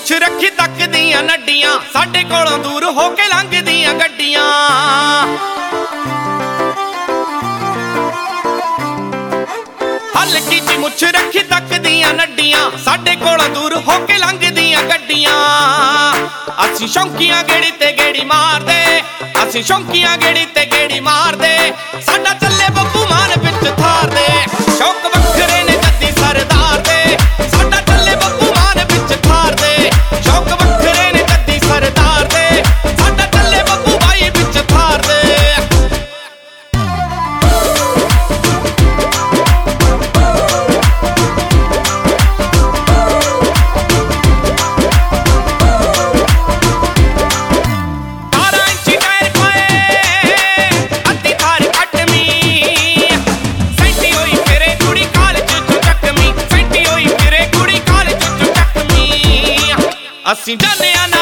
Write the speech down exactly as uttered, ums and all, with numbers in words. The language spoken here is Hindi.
मुछ रखी तक दियां नड्डियां साडे कोलों दूर हो के लंघदियां गड्डियां। हल्की जी मुछ रखी तक दियां नड्डियां साडे कोलों दूर हो के लंघदियां गड्डियां। असीं शौंकियां गेड़ी ते गेड़ी मार दे, असीं शौंकियां गेड़ी ते गेड़ी मार दे, साडा चले बब्बू मान विच थार दे। शौक वखरे ने जद्दी सरदार दे, साडा चले बब्बू मान विच थार दे। शौक वखरे ने जद्दी सरदार दे, साडा चले बब्बू भाई विच थार दे। ਅਸੀਂ ਜਾਣਿਆ